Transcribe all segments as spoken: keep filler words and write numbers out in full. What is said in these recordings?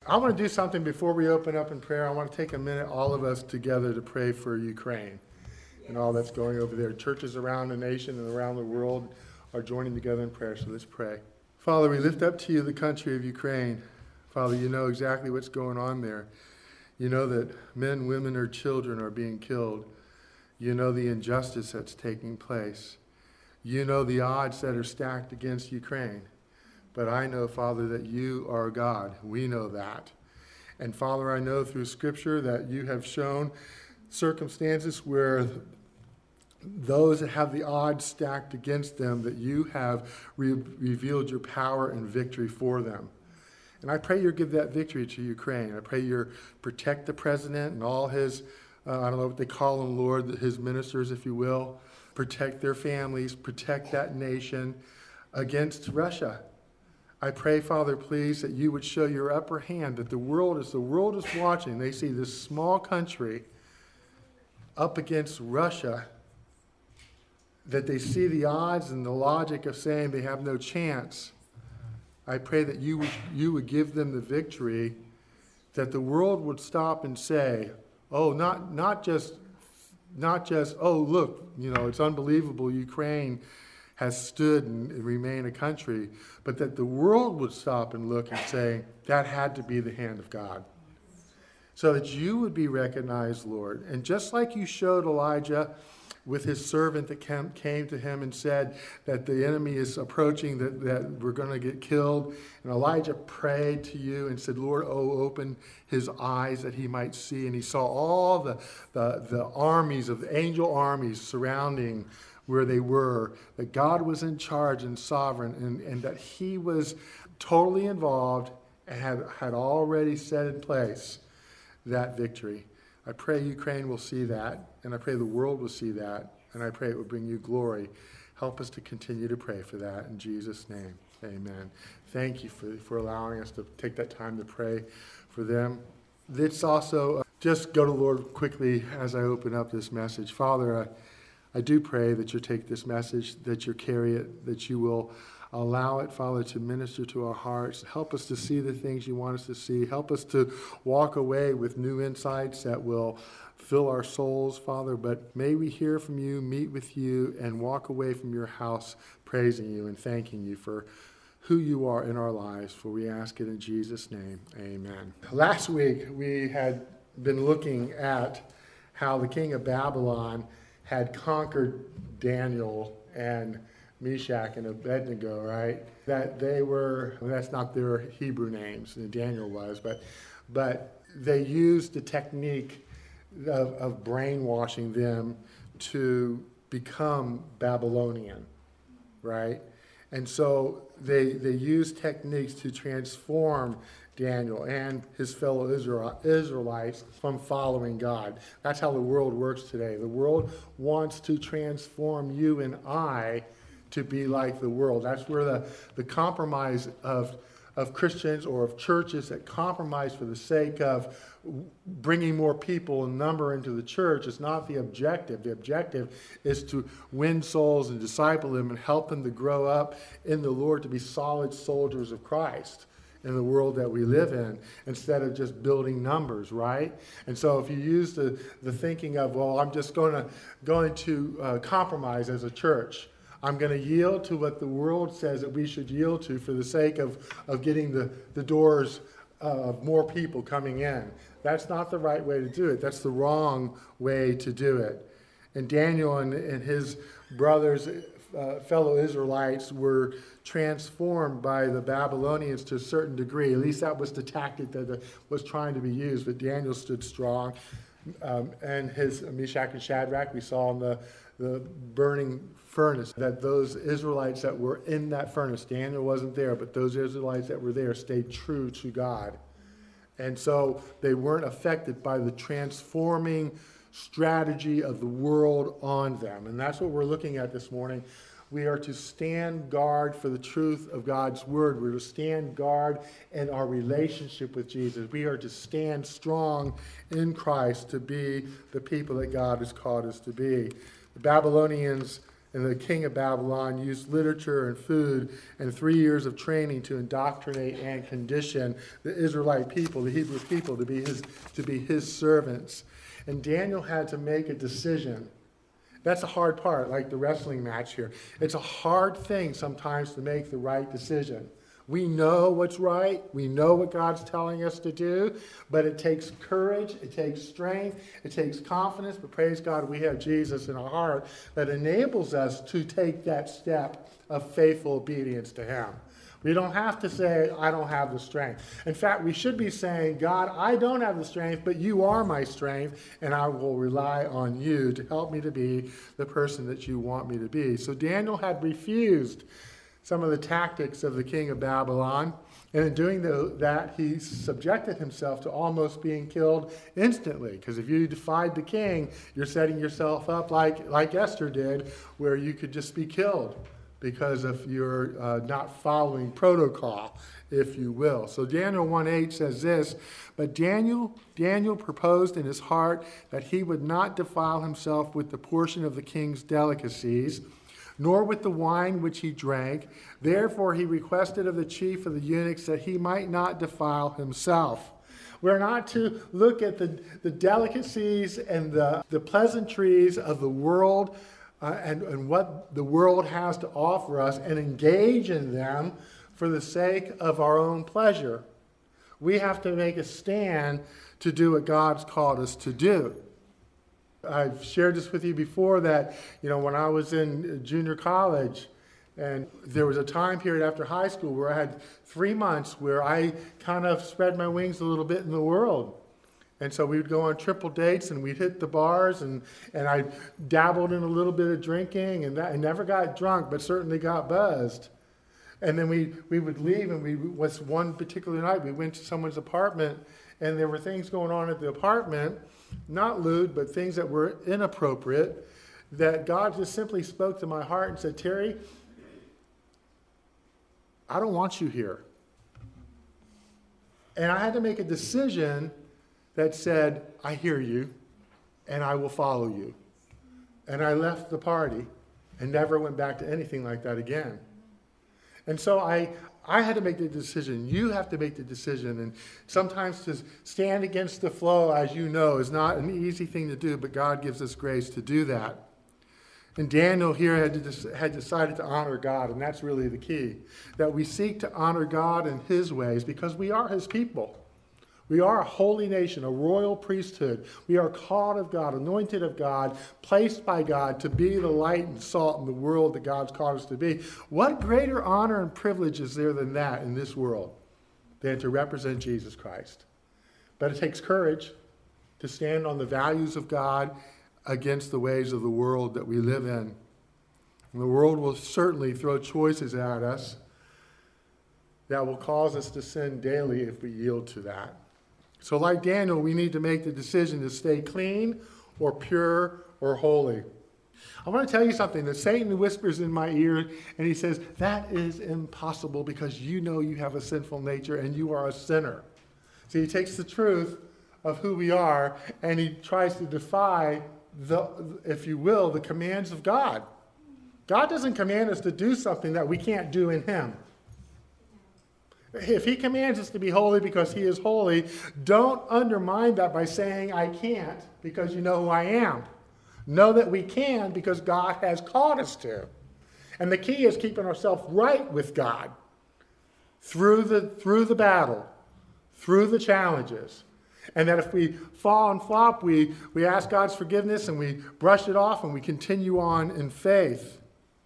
I want to do something before we open up in prayer. I want to take a minute, all of us together, to pray for Ukraine and all that's going over there. Churches around the nation and around the world are joining together in prayer, so let's pray. Father, we lift up to you the country of Ukraine. Father, you know exactly what's going on there. You know that men, women, or children are being killed. You know the injustice that's taking place. You know the odds that are stacked against Ukraine. But I know, Father, that you are God. We know that. And Father, I know through Scripture that you have shown circumstances where those that have the odds stacked against them, that you have re- revealed your power and victory for them. And I pray you give that victory to Ukraine. I pray you protect the president and all his, uh, I don't know what they call them, Lord, his ministers, if you will. Protect their families, protect that nation against Russia. I pray, Father, please, that you would show your upper hand, that the world, as the world is watching, they see this small country up against Russia, that they see the odds and the logic of saying they have no chance. I pray that you would, you would give them the victory, that the world would stop and say, oh, not, not just, not just, oh, look, you know, it's unbelievable Ukraine has stood and remained a country, but that the world would stop and look and say, that had to be the hand of God. So that you would be recognized, Lord. And just like you showed Elijah with his servant that came to him and said that the enemy is approaching, that, that we're going to get killed. And Elijah prayed to you and said, Lord, oh, open his eyes that he might see. And he saw all the, the, the armies of the angel armies surrounding where they were, that God was in charge and sovereign, and, and that he was totally involved and had, had already set in place that victory. I pray Ukraine will see that, and I pray the world will see that, and I pray it will bring you glory. Help us to continue to pray for that in Jesus' name. Amen. Thank you for, for allowing us to take that time to pray for them. It's also, uh, just go to the Lord quickly as I open up this message. Father, I, I do pray that you'll take this message, that you'll carry it, that you will allow it, Father, to minister to our hearts. Help us to see the things you want us to see. Help us to walk away with new insights that will fill our souls, Father. But may we hear from you, meet with you, and walk away from your house praising you and thanking you for who you are in our lives. For we ask it in Jesus' name. Amen. Last week, we had been looking at how the king of Babylon had conquered Daniel and Meshach and Abednego, right? That they were, well, that's not their Hebrew names, Daniel was, but but they used the technique of, of brainwashing them to become Babylonian, right? And so they they used techniques to transform Daniel and his fellow Israel, Israelites from following God. That's how the world works today. The world wants to transform you and I to be like the world. That's where the, the compromise of, of Christians or of churches that compromise for the sake of bringing more people in number into the church is not the objective. The objective is to win souls and disciple them and help them to grow up in the Lord, to be solid soldiers of Christ in the world that we live in, instead of just building numbers, right? And so if you use the, the thinking of, well, I'm just going to, going to uh, compromise as a church, I'm going to yield to what the world says that we should yield to for the sake of, of getting the, the doors of more people coming in. That's not the right way to do it. That's the wrong way to do it. And Daniel and, and his brothers, uh, fellow Israelites, were transformed by the Babylonians to a certain degree. At least that was the tactic that the, was trying to be used. But Daniel stood strong. Um, and his Meshach and Shadrach, we saw in the, the burning furnace, that those Israelites that were in that furnace, Daniel wasn't there, but those Israelites that were there stayed true to God. And so they weren't affected by the transforming strategy of the world on them. And that's what we're looking at this morning. We are to stand guard for the truth of God's word. We're to stand guard in our relationship with Jesus. We are to stand strong in Christ to be the people that God has called us to be. The Babylonians And the king of Babylon used literature and food and three years of training to indoctrinate and condition the Israelite people, the Hebrew people, to be his, to be his servants. And Daniel had to make a decision. That's a hard part, like the wrestling match here. It's a hard thing sometimes to make the right decision. We know what's right. We know what God's telling us to do, but it takes courage, it takes strength, it takes confidence. But praise God, we have Jesus in our heart that enables us to take that step of faithful obedience to him. We don't have to say, I don't have the strength. In fact, we should be saying, God, I don't have the strength, but you are my strength, and I will rely on you to help me to be the person that you want me to be. So Daniel had refused some of the tactics of the king of Babylon. And in doing the, that, he subjected himself to almost being killed instantly. Because if you defied the king, you're setting yourself up like, like Esther did, where you could just be killed because of your uh, not following protocol, if you will. So Daniel one eight says this, but Daniel, Daniel proposed in his heart that he would not defile himself with the portion of the king's delicacies, nor with the wine which he drank. Therefore he requested of the chief of the eunuchs that he might not defile himself. We're not to look at the, the delicacies and the, the pleasantries of the world uh, and, and what the world has to offer us and engage in them for the sake of our own pleasure. We have to make a stand to do what God's called us to do. I've shared this with you before that, you know, when I was in junior college, and there was a time period after high school where I had three months where I kind of spread my wings a little bit in the world. And so we would go on triple dates and we'd hit the bars, and, and I dabbled in a little bit of drinking, and that, I never got drunk, but certainly got buzzed. And then we, we would leave, and we was one particular night, we went to someone's apartment, and there were things going on at the apartment, not lewd, but things that were inappropriate, that God just simply spoke to my heart and said, Terry, I don't want you here. And I had to make a decision that said, I hear you, and I will follow you. And I left the party and never went back to anything like that again. And so I, I had to make the decision. You have to make the decision. And sometimes to stand against the flow, as you know, is not an easy thing to do, but God gives us grace to do that. And Daniel here had, to, had decided to honor God, and that's really the key. That we seek to honor God in his ways because we are his people. We are a holy nation, a royal priesthood. We are called of God, anointed of God, placed by God to be the light and salt in the world that God's called us to be. What greater honor and privilege is there than that in this world, than to represent Jesus Christ? But it takes courage to stand on the values of God against the ways of the world that we live in. And the world will certainly throw choices at us that will cause us to sin daily if we yield to that. So like Daniel, we need to make the decision to stay clean or pure or holy. I want to tell you something that Satan whispers in my ear, and he says, that is impossible because you know you have a sinful nature and you are a sinner. So he takes the truth of who we are and he tries to defy, the, if you will, the commands of God. God doesn't command us to do something that we can't do in him. If he commands us to be holy because he is holy, don't undermine that by saying I can't because you know who I am. Know that we can because God has called us to. And the key is keeping ourselves right with God through the, through the battle, through the challenges. And that if we fall and flop, we, we ask God's forgiveness and we brush it off and we continue on in faith.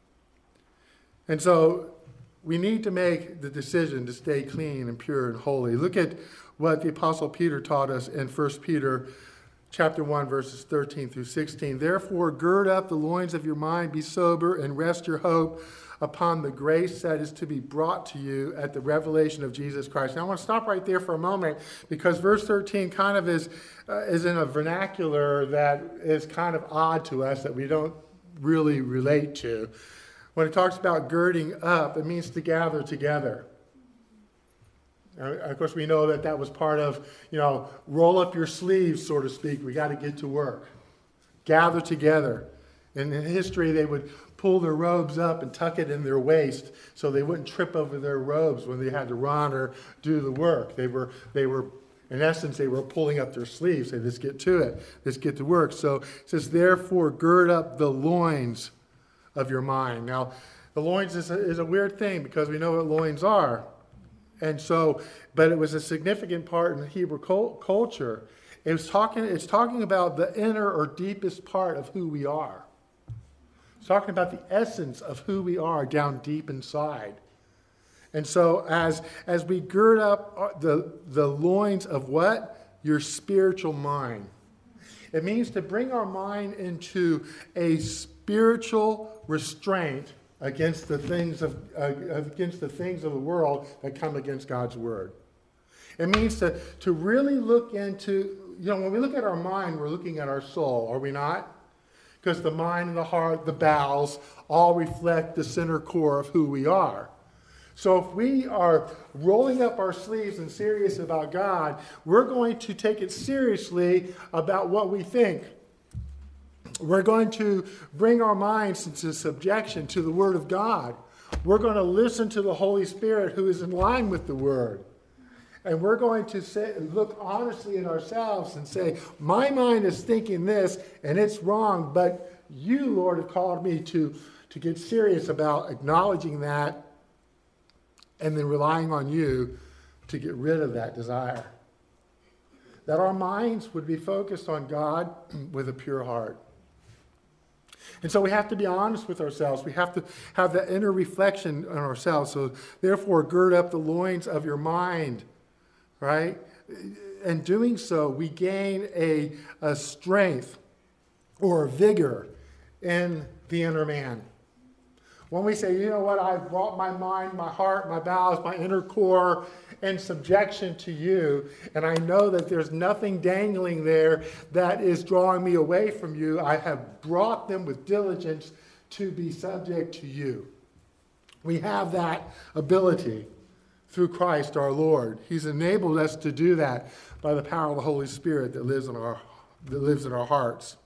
And so we need to make the decision to stay clean and pure and holy. Look at what the Apostle Peter taught us in First Peter chapter one, verses thirteen through sixteen. Therefore, gird up the loins of your mind, be sober, and rest your hope upon the grace that is to be brought to you at the revelation of Jesus Christ. Now, I want to stop right there for a moment because verse thirteen kind of is, uh, is in a vernacular that is kind of odd to us that we don't really relate to. When it talks about girding up, it means to gather together. Uh, of course, we know that that was part of, you know, roll up your sleeves, so to speak. We got to get to work. Gather together. In history, they would pull their robes up and tuck it in their waist so they wouldn't trip over their robes when they had to run or do the work. They were, they were, in essence, they were pulling up their sleeves, saying, let's get to it. Let's get to work. So it says, therefore, gird up the loins of your mind. Now, the loins is a, is a weird thing because we know what loins are. And so, but it was a significant part in the Hebrew culture. It was talking, it's talking about the inner or deepest part of who we are. It's talking about the essence of who we are down deep inside. And so as, as we gird up the, the loins of what? Your spiritual mind. It means to bring our mind into a spiritual restraint against the things of uh, against the things of the world that come against God's word. It means to, to really look into, you know, when we look at our mind, we're looking at our soul, are we not? Because the mind and the heart, the bowels, all reflect the center core of who we are. So if we are rolling up our sleeves and serious about God, we're going to take it seriously about what we think. We're going to bring our minds into subjection to the Word of God. We're going to listen to the Holy Spirit who is in line with the Word. And we're going to say, look honestly at ourselves and say, my mind is thinking this and it's wrong, but you, Lord, have called me to, to get serious about acknowledging that and then relying on you to get rid of that desire. That our minds would be focused on God with a pure heart. And so we have to be honest with ourselves. We have to have that inner reflection on ourselves. So therefore, gird up the loins of your mind, right? And doing so, we gain a, a strength or a vigor in the inner man. When we say, you know what, I've brought my mind, my heart, my bowels, my inner core in subjection to you, and I know that there's nothing dangling there that is drawing me away from you. I have brought them with diligence to be subject to you. We have that ability through Christ our Lord. He's enabled us to do that by the power of the Holy Spirit that lives in our, that lives in our hearts.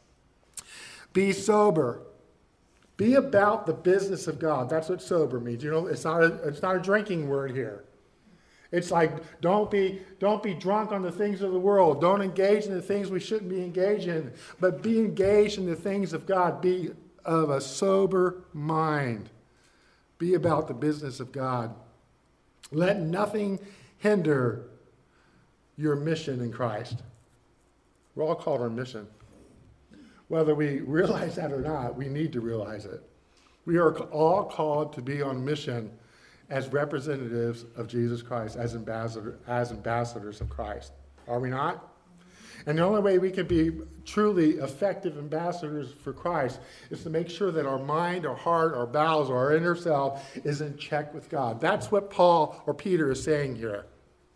Be sober. Be about the business of God. That's what sober means. You know, it's not a, it's not a drinking word here. It's like, don't be, don't be drunk on the things of the world. Don't engage in the things we shouldn't be engaged in. But be engaged in the things of God. Be of a sober mind. Be about the business of God. Let nothing hinder your mission in Christ. We're all called on mission. Whether we realize that or not, we need to realize it. We are all called to be on mission as representatives of Jesus Christ, as, ambassador, as ambassadors of Christ. Are we not? And the only way we can be truly effective ambassadors for Christ is to make sure that our mind, our heart, our bowels, our inner self is in check with God. That's what Paul or Peter is saying here.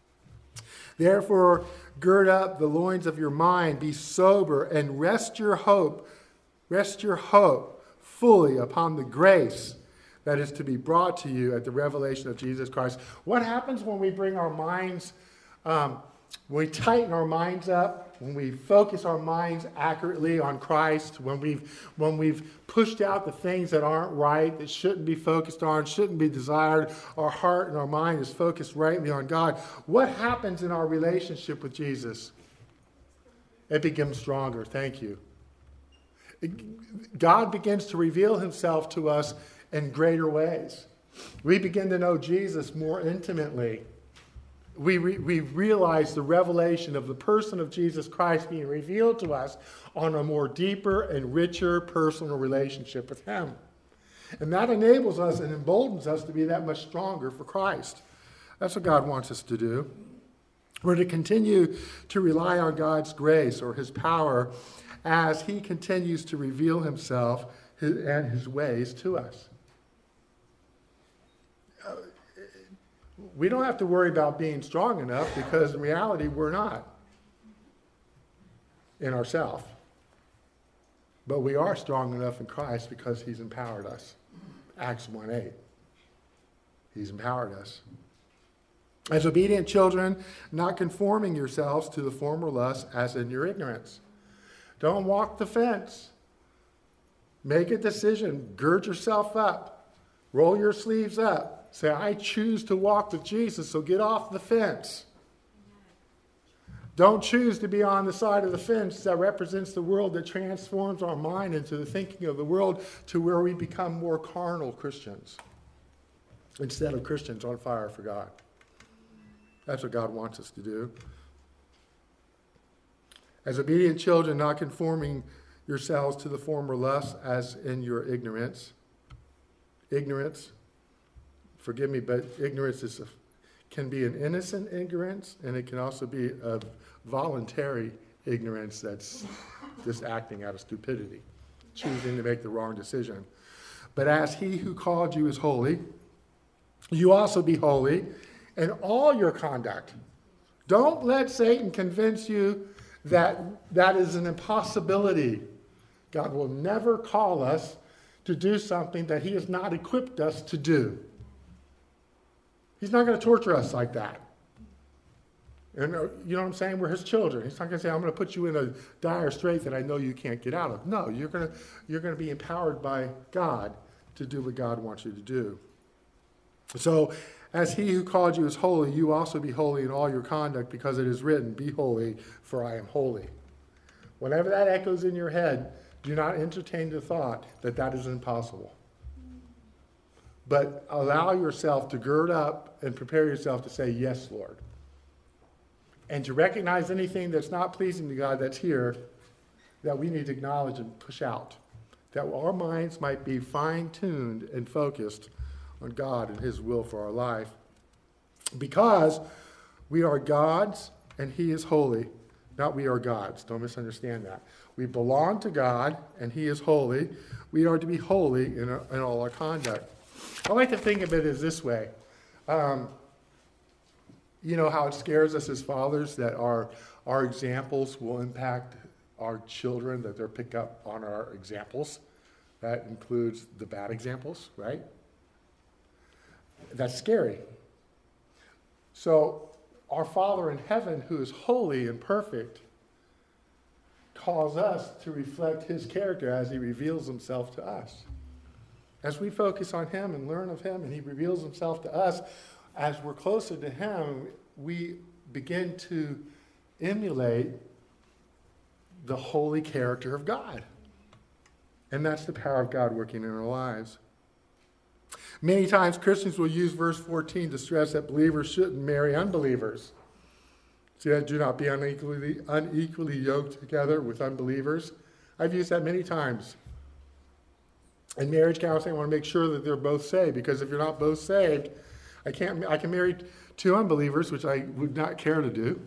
Therefore, gird up the loins of your mind, be sober, and rest your hope, rest your hope fully upon the grace that is to be brought to you at the revelation of Jesus Christ. What happens when we bring our minds, um, when we tighten our minds up, when we focus our minds accurately on Christ, when we've, when we've pushed out the things that aren't right, that shouldn't be focused on, shouldn't be desired, our heart and our mind is focused rightly on God, what happens in our relationship with Jesus? It becomes stronger. Thank you. God begins to reveal himself to us in greater ways. We begin to know Jesus more intimately. We, re, we realize the revelation of the person of Jesus Christ being revealed to us on a more deeper and richer personal relationship with him. And that enables us and emboldens us to be that much stronger for Christ. That's what God wants us to do. We're to continue to rely on God's grace or his power as he continues to reveal himself and his ways to us. We don't have to worry about being strong enough because in reality we're not in ourselves. But we are strong enough in Christ because he's empowered us. Acts one eight. He's empowered us. As obedient children, not conforming yourselves to the former lusts as in your ignorance. Don't walk the fence. Make a decision. Gird yourself up. Roll your sleeves up. Say, I choose to walk with Jesus, so get off the fence. Don't choose to be on the side of the fence that represents the world that transforms our mind into the thinking of the world to where we become more carnal Christians instead of Christians on fire for God. That's what God wants us to do. As obedient children, not conforming yourselves to the former lusts as in your ignorance. Ignorance, forgive me, but ignorance is a, can be an innocent ignorance, and it can also be a voluntary ignorance that's just acting out of stupidity, choosing to make the wrong decision. But as he who called you is holy, you also be holy in all your conduct. Don't let Satan convince you that that is an impossibility. God will never call us to do something that he has not equipped us to do. He's not going to torture us like that. And uh, you know what I'm saying? We're his children. He's not going to say, I'm going to put you in a dire strait that I know you can't get out of. No, you're going to, you're going to be empowered by God to do what God wants you to do. So, as he who called you is holy, you also be holy in all your conduct, because it is written, be holy, for I am holy. Whenever that echoes in your head, do not entertain the thought that that is impossible. But allow yourself to gird up and prepare yourself to say, yes, Lord. And to recognize anything that's not pleasing to God that's here, that we need to acknowledge and push out. That our minds might be fine-tuned and focused on God and his will for our life. Because we are God's and he is holy, not we are God's. Don't misunderstand that. We belong to God and he is holy. We are to be holy in, our, in all our conduct. I like to think of it as this way. Um, you know how it scares us as fathers that our, our examples will impact our children, that they'll pick up on our examples. That includes the bad examples, right? That's scary. So our Father in heaven, who is holy and perfect, calls us to reflect his character as he reveals himself to us. As we focus on him and learn of him and he reveals himself to us, as we're closer to him, we begin to emulate the holy character of God. And that's the power of God working in our lives. Many times Christians will use verse fourteen to stress that believers shouldn't marry unbelievers. See that? Do not be unequally, unequally yoked together with unbelievers. I've used that many times. In marriage counseling, I want to make sure that they're both saved, because if you're not both saved, I can't. I can marry two unbelievers, which I would not care to do.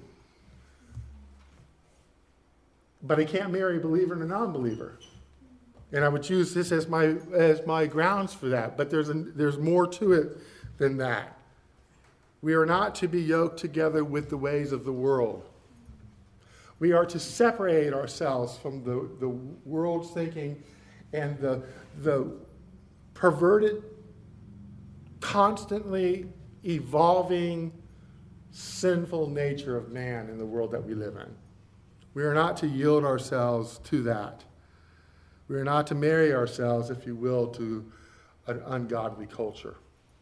But I can't marry a believer and a non-believer. And I would use this as my as my grounds for that. But there's a, there's more to it than that. We are not to be yoked together with the ways of the world. We are to separate ourselves from the, the world's thinking and the, the perverted, constantly evolving, sinful nature of man in the world that we live in. We are not to yield ourselves to that. We are not to marry ourselves, if you will, to an ungodly culture.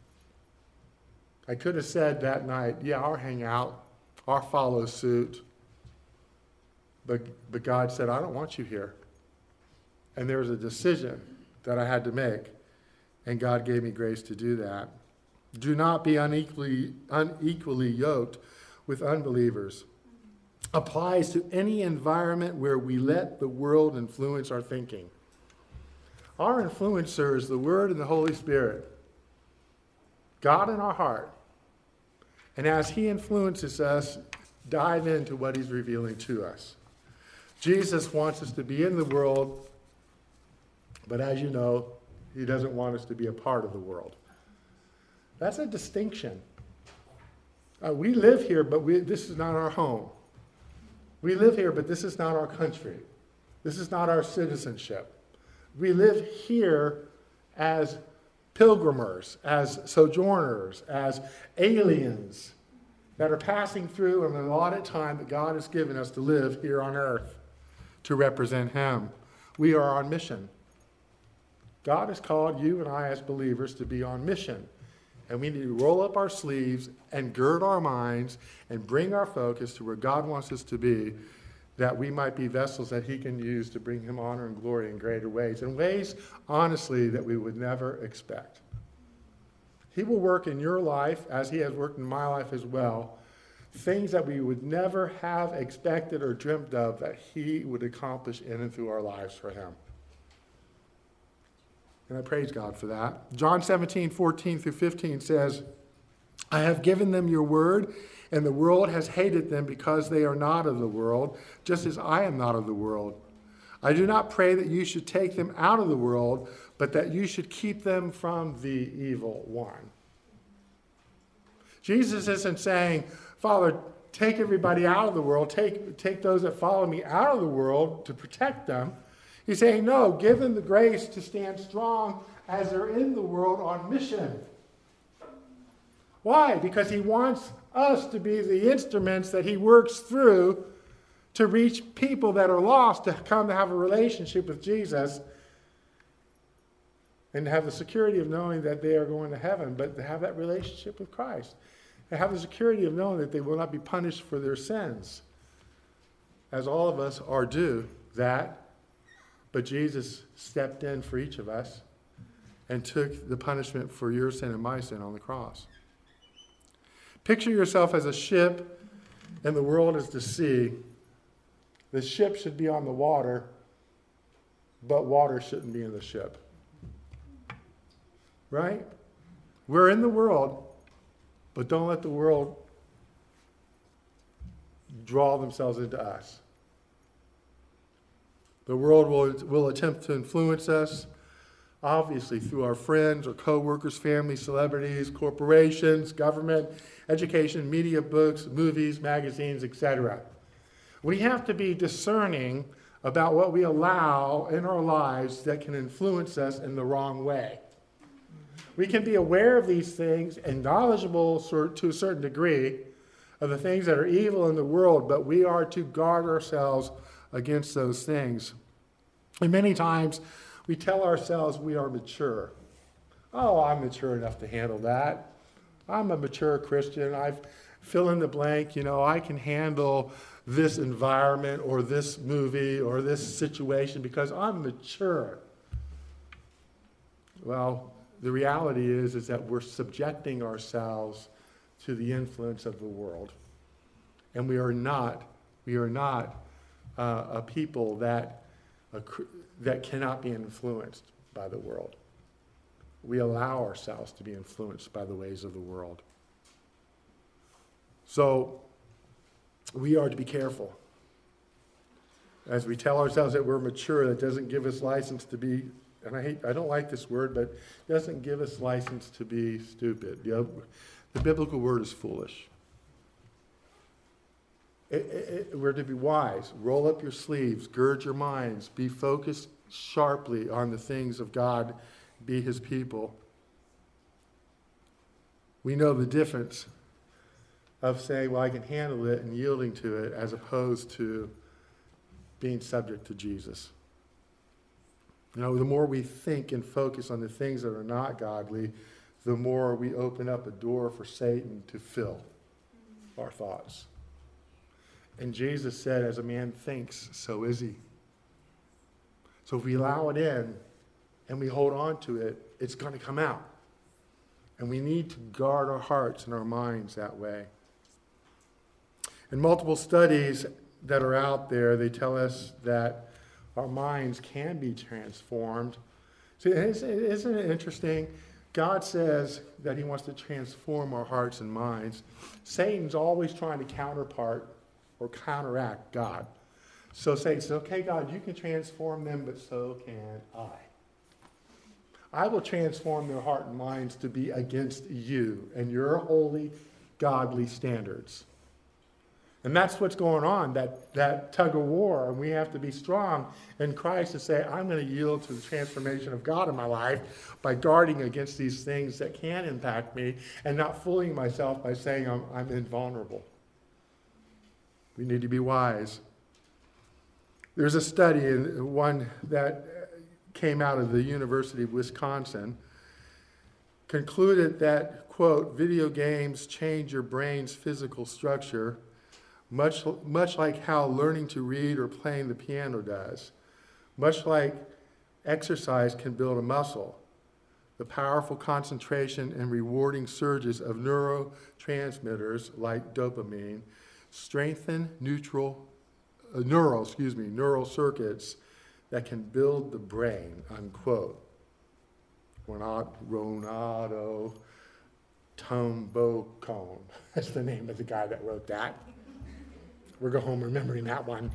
I could have said that night, yeah, I'll hang out, I'll follow suit. But, but God said, I don't want you here. And there was a decision that I had to make, and God gave me grace to do that. Do not be unequally, unequally yoked with unbelievers. Applies to any environment where we let the world influence our thinking. Our influencer is the Word and the Holy Spirit. God in our heart. And as he influences us, dive into what he's revealing to us. Jesus wants us to be in the world, but as you know, he doesn't want us to be a part of the world. That's a distinction. Uh, we live here, but we, this is not our home. We live here, but this is not our country. This is not our citizenship. We live here as pilgrimers, as sojourners, as aliens that are passing through an allotted time that God has given us to live here on earth to represent him. We are on mission. God has called you and I as believers to be on mission. And we need to roll up our sleeves and gird our minds and bring our focus to where God wants us to be, that we might be vessels that he can use to bring him honor and glory in greater ways, in ways, honestly, that we would never expect. He will work in your life as he has worked in my life as well, things that we would never have expected or dreamt of that he would accomplish in and through our lives for him. And I praise God for that. John seventeen, fourteen through fifteen says, I have given them your word, and the world has hated them because they are not of the world, just as I am not of the world. I do not pray that you should take them out of the world, but that you should keep them from the evil one. Jesus isn't saying, Father, take everybody out of the world, take, take those that follow me out of the world to protect them. He's saying, no, give them the grace to stand strong as they're in the world on mission. Why? Because he wants us to be the instruments that he works through to reach people that are lost, to come to have a relationship with Jesus and have the security of knowing that they are going to heaven, but to have that relationship with Christ. To have the security of knowing that they will not be punished for their sins, as all of us are due that. But Jesus stepped in for each of us and took the punishment for your sin and my sin on the cross. Picture yourself as a ship and the world is the sea. The ship should be on the water, but water shouldn't be in the ship. Right? We're in the world, but don't let the world draw themselves into us. The world will, will attempt to influence us, obviously, through our friends or co-workers, family, celebrities, corporations, government, education, media, books, movies, magazines, et cetera. We have to be discerning about what we allow in our lives that can influence us in the wrong way. We can be aware of these things and knowledgeable to a certain degree of the things that are evil in the world, but we are to guard ourselves against those things. And many times we tell ourselves we are mature. Oh, I'm mature enough to handle that. I'm a mature Christian. I've fill in the blank, you know, I can handle this environment or this movie or this situation because I'm mature. Well, the reality is, is that we're subjecting ourselves to the influence of the world. And we are not, we are not uh, a people that, uh, that cannot be influenced by the world. We allow ourselves to be influenced by the ways of the world. So we are to be careful. As we tell ourselves that we're mature, that doesn't give us license to be, and I hate, I don't like this word, but it doesn't give us license to be stupid. The, the biblical word is foolish. It, it, it, we're to be wise. Roll up your sleeves, gird your minds, be focused sharply on the things of God, be his people. We know the difference of saying, well, I can handle it and yielding to it, as opposed to being subject to Jesus. You know, the more we think and focus on the things that are not godly, the more we open up a door for Satan to fill our thoughts. And Jesus said, as a man thinks, so is he. So if we allow it in and we hold on to it, it's going to come out. And we need to guard our hearts and our minds that way. In multiple studies that are out there, they tell us that our minds can be transformed. See, isn't it interesting? God says that he wants to transform our hearts and minds. Satan's always trying to counterpart or counteract God. So Satan says, okay, God, you can transform them, but so can I. I will transform their heart and minds to be against you and your holy, godly standards. And that's what's going on, that, that tug of war. And we have to be strong in Christ to say, I'm going to yield to the transformation of God in my life by guarding against these things that can impact me and not fooling myself by saying I'm, I'm invulnerable. We need to be wise. There's a study, and one that came out of the University of Wisconsin, concluded that, quote, video games change your brain's physical structure, much, much like how learning to read or playing the piano does, much like exercise can build a muscle. The powerful concentration and rewarding surges of neurotransmitters like dopamine strengthen neutral, uh, neural, excuse me, neural circuits that can build the brain, unquote. Ronaldo Tombocone. That's the name of the guy that wrote that. We'll go home remembering that one.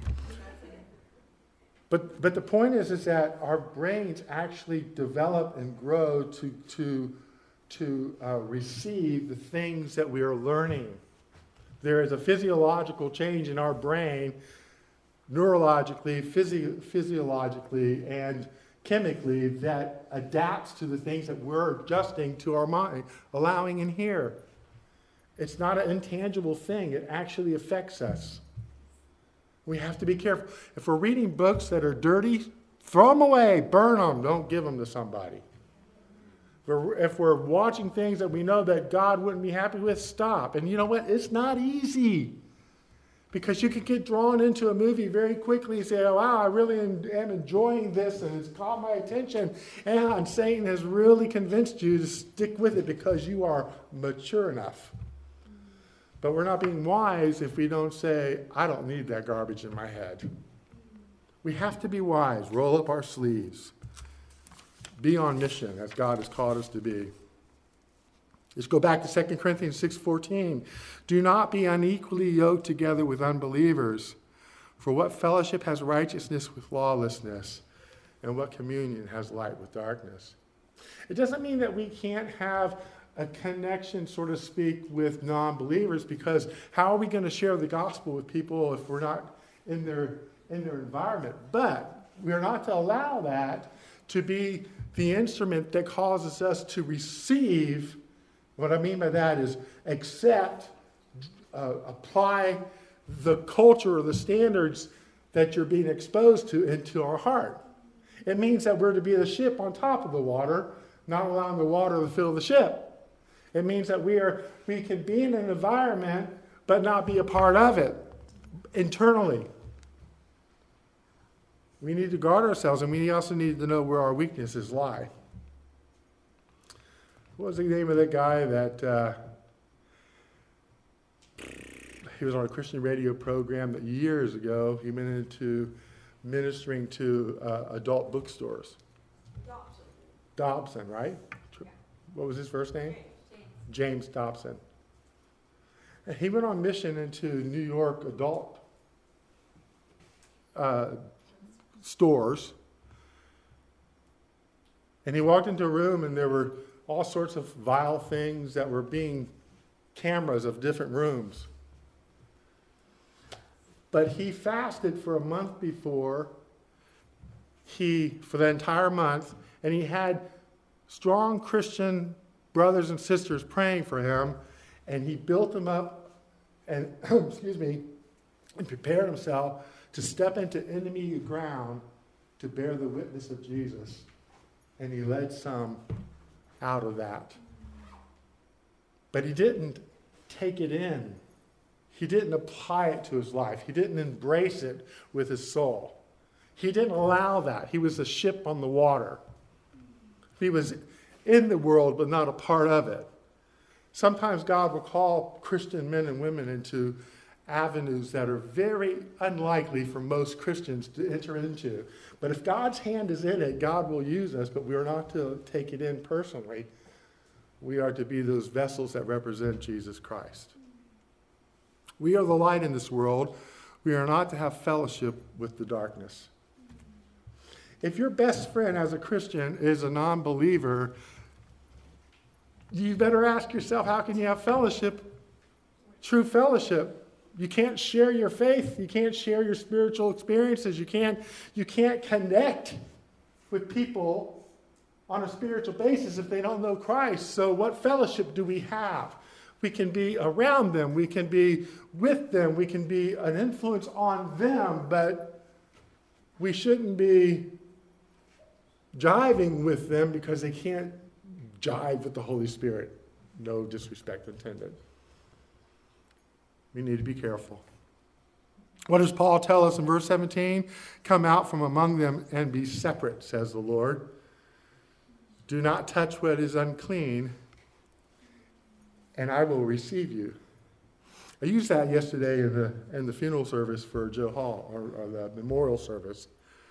But, but the point is, is that our brains actually develop and grow to, to, to uh, receive the things that we are learning. There is a physiological change in our brain, neurologically, physio- physiologically, and chemically, that adapts to the things that we're adjusting to our mind, allowing in here. It's not an intangible thing. It actually affects us. We have to be careful. If we're reading books that are dirty, throw them away, burn them, don't give them to somebody. If we're, if we're watching things that we know that God wouldn't be happy with, stop. And you know what? It's not easy. Because you can get drawn into a movie very quickly and say, oh, wow, I really am enjoying this and it's caught my attention. And Satan has really convinced you to stick with it because you are mature enough. But we're not being wise if we don't say, I don't need that garbage in my head. We have to be wise. Roll up our sleeves. Be on mission as God has called us to be. Let's go back to Second Corinthians six fourteen. Do not be unequally yoked together with unbelievers. For what fellowship has righteousness with lawlessness? And what communion has light with darkness? It doesn't mean that we can't have a connection, so to speak, with non-believers, because how are we going to share the gospel with people if we're not in their, in their environment? But we are not to allow that to be the instrument that causes us to receive. What I mean by that is accept, uh, apply the culture or the standards that you're being exposed to into our heart. It means that we're to be the ship on top of the water, not allowing the water to fill the ship. It means that we are we can be in an environment but not be a part of it internally. We need to guard ourselves, and we also need to know where our weaknesses lie. What was the name of that guy that uh, he was on a Christian radio program that years ago he went into ministering to uh, adult bookstores? Dobson. Dobson, right? Yeah. What was his first name? James, James. James Dobson. And he went on mission into New York adult uh, stores. And he walked into a room and there were all sorts of vile things that were being cameras of different rooms. But he fasted for a month before, he, for the entire month, and he had strong Christian brothers and sisters praying for him, and he built them up and, excuse me, and prepared himself to step into enemy ground to bear the witness of Jesus. And he led some out of that. But he didn't take it in. He didn't apply it to his life. He didn't embrace it with his soul. He didn't allow that. He was a ship on the water. He was in the world, but not a part of it. Sometimes God will call Christian men and women into avenues that are very unlikely for most Christians to enter into. But if God's hand is in it, God will use us, but we are not to take it in personally. We are to be those vessels that represent Jesus Christ. We are the light in this world. We are not to have fellowship with the darkness. If your best friend as a Christian is a non-believer, you better ask yourself, how can you have fellowship, true fellowship? You can't share your faith. You can't share your spiritual experiences. You can't, you can't connect with people on a spiritual basis if they don't know Christ. So what fellowship do we have? We can be around them. We can be with them. We can be an influence on them, but we shouldn't be jiving with them because they can't jive with the Holy Spirit. No disrespect intended. We need to be careful. What does Paul tell us in verse seventeen? Come out from among them and be separate, says the Lord. Do not touch what is unclean, and I will receive you. I used that yesterday in the in the funeral service for Joe Hall, or, or the memorial service.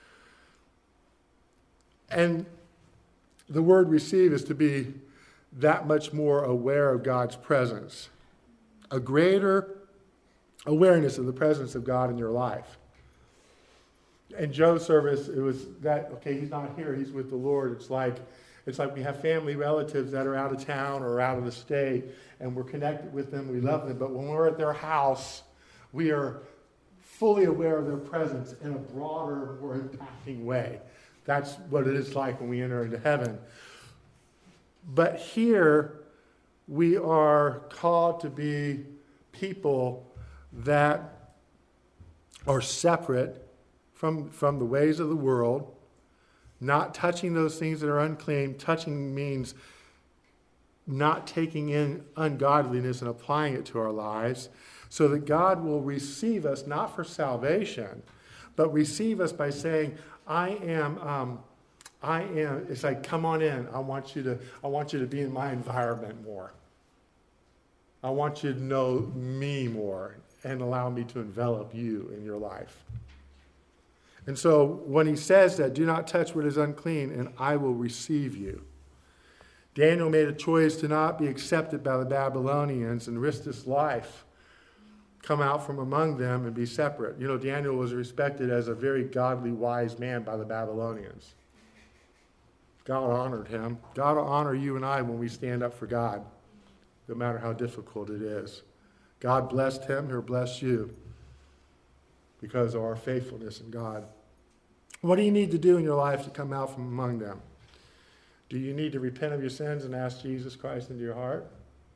And the word receive is to be that much more aware of God's presence. A greater awareness of the presence of God in your life. In Joe's service, it was that, okay, he's not here, he's with the Lord. It's like it's like we have family relatives that are out of town or out of the state, and we're connected with them, we love them, but when we're at their house, we are fully aware of their presence in a broader, more impacting way. That's what it is like when we enter into heaven. But here, we are called to be people that are separate from, from the ways of the world, not touching those things that are unclean. Touching means not taking in ungodliness and applying it to our lives, so that God will receive us, not for salvation, but receive us by saying, I am, um, I am, it's like, come on in. I want you to, I want you to be in my environment more. I want you to know me more and allow me to envelop you in your life. And so when he says that, do not touch what is unclean, and I will receive you. Daniel made a choice to not be accepted by the Babylonians and risk his life, come out from among them and be separate. You know, Daniel was respected as a very godly, wise man by the Babylonians. God honored him. God will honor you and I when we stand up for God, no matter how difficult it is. God blessed him, he'll bless you because of our faithfulness in God. What do you need to do in your life to come out from among them? Do you need to repent of your sins and ask Jesus Christ into your heart?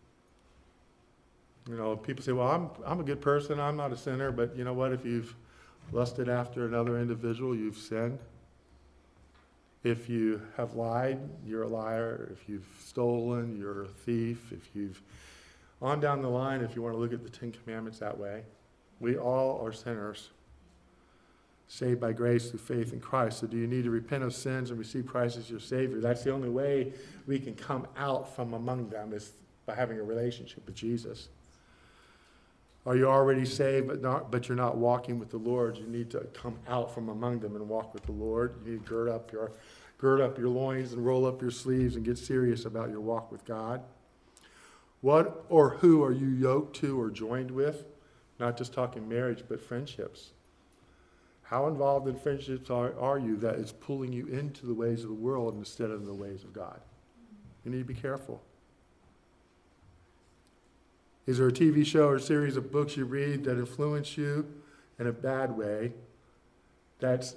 You know, people say, well, I'm I'm a good person, I'm not a sinner, but you know what? If you've lusted after another individual, you've sinned. If you have lied, you're a liar. If you've stolen, you're a thief. If you've, on down the line, if you want to look at the Ten Commandments that way, we all are sinners, saved by grace through faith in Christ. So do you need to repent of sins and receive Christ as your Savior? That's the only way we can come out from among them, is by having a relationship with Jesus. Are you already saved, but not, but you're not walking with the Lord? You need to come out from among them and walk with the Lord. You need to gird up your, gird up your loins and roll up your sleeves and get serious about your walk with God. What or who are you yoked to or joined with? Not just talking marriage, but friendships. How involved in friendships are, are you that is pulling you into the ways of the world instead of the ways of God? You need to be careful. Is there a T V show or a series of books you read that influence you in a bad way, that's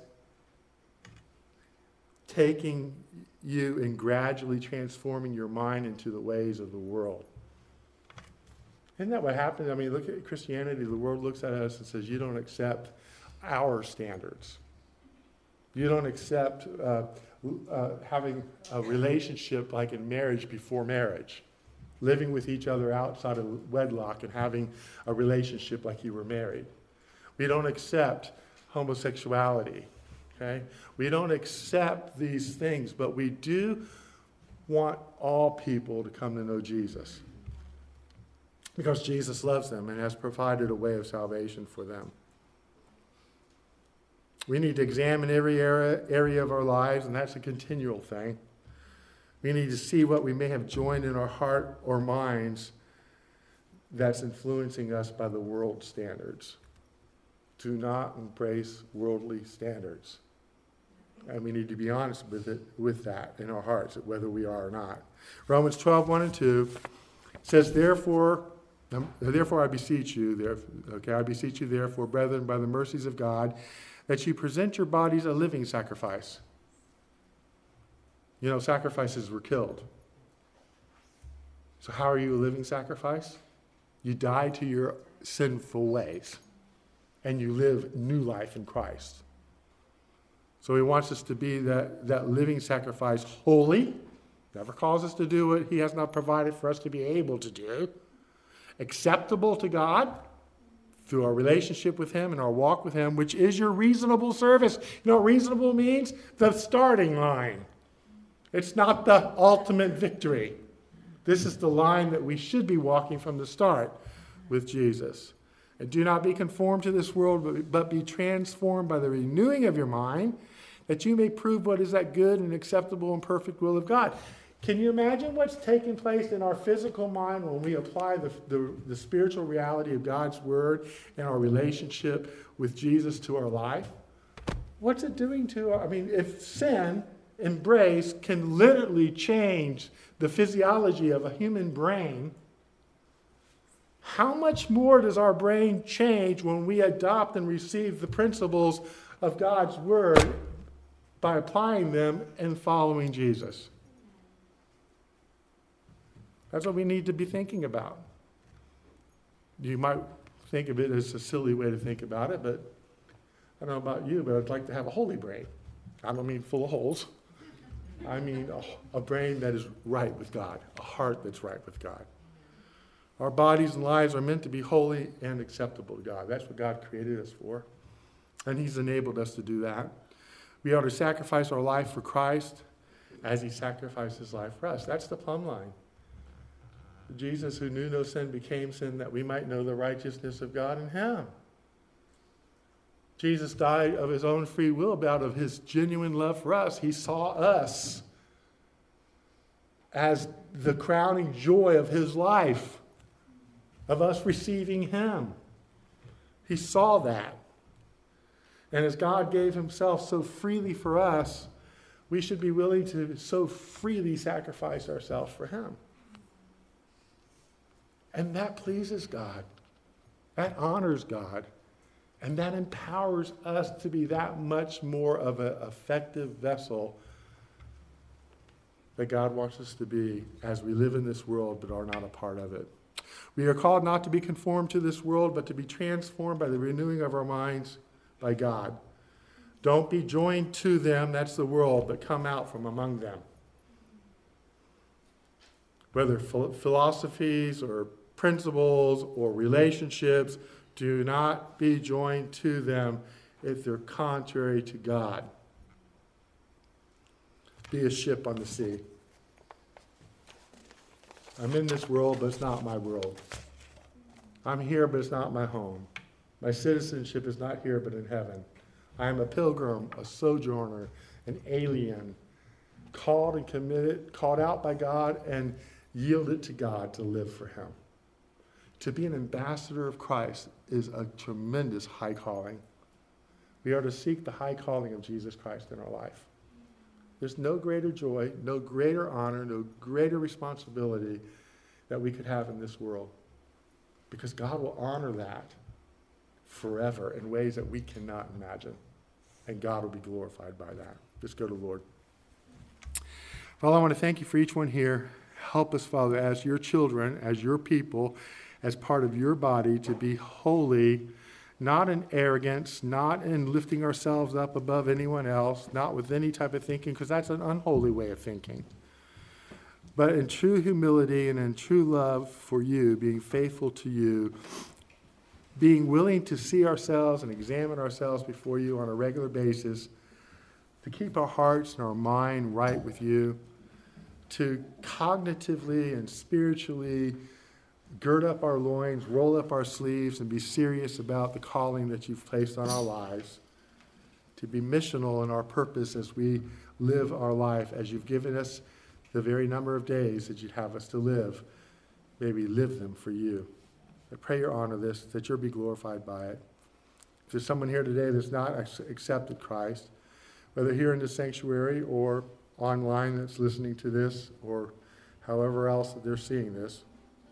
taking you and gradually transforming your mind into the ways of the world? Isn't that what happens? I mean, look at Christianity. The world looks at us and says, you don't accept our standards. You don't accept uh, uh, having a relationship like in marriage before marriage. Living with each other outside of wedlock and having a relationship like you were married. We don't accept homosexuality, okay? We don't accept these things, but we do want all people to come to know Jesus because Jesus loves them and has provided a way of salvation for them. We need to examine every area, area of our lives, and that's a continual thing. We need to see what we may have joined in our heart or minds that's influencing us by the world standards. Do not embrace worldly standards. And we need to be honest with it, with that in our hearts, whether we are or not. Romans twelve, one and two says, Therefore, um, therefore I beseech you, therefore, okay, I beseech you therefore, brethren, by the mercies of God, that you present your bodies a living sacrifice. You know, sacrifices were killed. So how are you a living sacrifice? You die to your sinful ways, and you live new life in Christ. So he wants us to be that, that living sacrifice, holy, never calls us to do what he has not provided for us to be able to do, acceptable to God through our relationship with him and our walk with him, which is your reasonable service. You know what reasonable means? The starting line. It's not the ultimate victory. This is the line that we should be walking from the start with Jesus. And do not be conformed to this world, but, but be transformed by the renewing of your mind, that you may prove what is that good and acceptable and perfect will of God. Can you imagine what's taking place in our physical mind when we apply the, the, the spiritual reality of God's word and our relationship with Jesus to our life? What's it doing to our, I mean, if sin, embrace, can literally change the physiology of a human brain, how much more does our brain change when we adopt and receive the principles of God's word by applying them and following Jesus? That's what we need to be thinking about. You might think of it as a silly way to think about it, but I don't know about you, but I'd like to have a holy brain. I don't mean full of holes. I mean a, a brain that is right with God, a heart that's right with God. Our bodies and lives are meant to be holy and acceptable to God. That's what God created us for. And he's enabled us to do that. We ought to sacrifice our life for Christ as he sacrificed his life for us. That's the plumb line. Jesus, who knew no sin, became sin that we might know the righteousness of God in him. Jesus died of his own free will, out of his genuine love for us. He saw us as the crowning joy of his life, of us receiving him. He saw that. And as God gave himself so freely for us, we should be willing to so freely sacrifice ourselves for him. And that pleases God. That honors God. And that empowers us to be that much more of an effective vessel that God wants us to be as we live in this world but are not a part of it. We are called not to be conformed to this world, but to be transformed by the renewing of our minds by God. Don't be joined to them, that's the world, but come out from among them. Whether philosophies or principles or relationships, do not be joined to them if they're contrary to God. Be a ship on the sea. I'm in this world, but it's not my world. I'm here, but it's not my home. My citizenship is not here, but in heaven. I am a pilgrim, a sojourner, an alien, called and committed, called out by God and yielded to God to live for him. To be an ambassador of Christ is a tremendous high calling. We are to seek the high calling of Jesus Christ in our life. There's no greater joy, no greater honor, no greater responsibility that we could have in this world. Because God will honor that forever in ways that we cannot imagine. And God will be glorified by that. Let's go to the Lord. Father, I want to thank you for each one here. Help us, Father, as your children, as your people, as part of your body, to be holy, not in arrogance, not in lifting ourselves up above anyone else, not with any type of thinking, because that's an unholy way of thinking. But in true humility and in true love for you, being faithful to you, being willing to see ourselves and examine ourselves before you on a regular basis, to keep our hearts and our mind right with you, to cognitively and spiritually gird up our loins, roll up our sleeves, and be serious about the calling that you've placed on our lives, to be missional in our purpose as we live our life, as you've given us the very number of days that you'd have us to live. May we live them for you. I pray you honor this, that you'll be glorified by it. If there's someone here today that's not accepted Christ, whether here in the sanctuary or online that's listening to this, or however else that they're seeing this,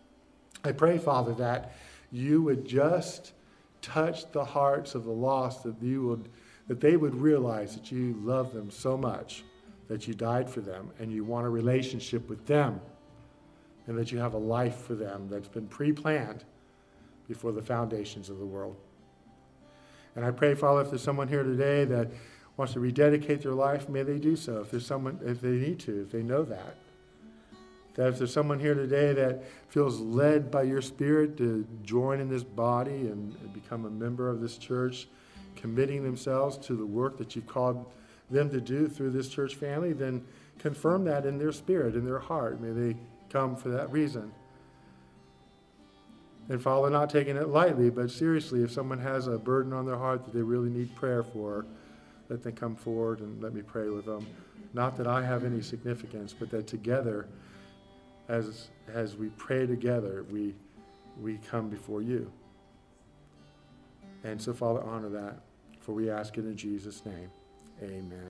I pray, Father, that you would just touch the hearts of the lost, that you would, that they would realize that you love them so much, that you died for them, and you want a relationship with them, and that you have a life for them that's been pre-planned before the foundations of the world. And I pray, Father, if there's someone here today that wants to rededicate their life, may they do so if there's someone, if they need to, if they know that. That if there's someone here today that feels led by your Spirit to join in this body and become a member of this church, committing themselves to the work that you've called them to do through this church family, then confirm that in their spirit, in their heart. May they come for that reason. And Father, not taking it lightly, but seriously, if someone has a burden on their heart that they really need prayer for, let them come forward and let me pray with them. Not that I have any significance, but that together, as as we pray together, we we come before you. And so, Father, honor that, for we ask it in Jesus' name. Amen.